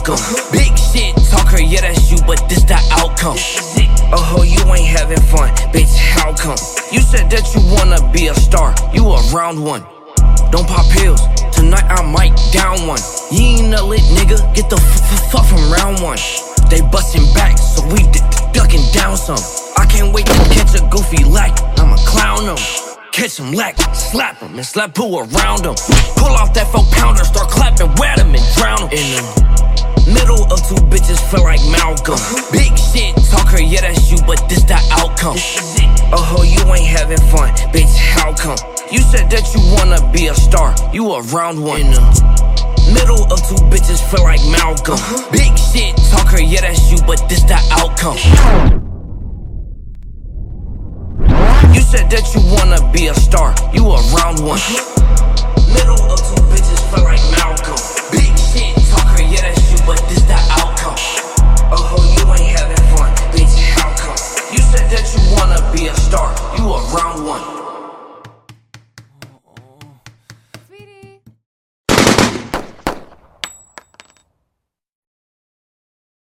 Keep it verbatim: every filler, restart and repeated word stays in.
Malcolm. Big shit talker, yeah, that's you, but this the outcome. Oh, you ain't having fun, bitch, how come? You said that you wanna be a star, you a round one. Don't pop pills, tonight I might down one. You ain't a lit nigga, get the f-f-fuck from round one. They bustin' back, so we ducking down some. I can't wait to catch a goofy lack, I'ma clown them. Catch him lack, slap him, and slap who around him. Pull off that four pounder, start clapping, wet him and drown him. In the middle of two bitches, feel like Malcolm. Big shit talker, yeah, that's you, but this the outcome. Oh, you ain't having fun, bitch, how come? You said that you wanna be a star, you a round one. In the middle of two bitches, feel like Malcolm. Big shit talker, yeah, that's you, but this the outcome. You said that you wanna be a star, you a round one.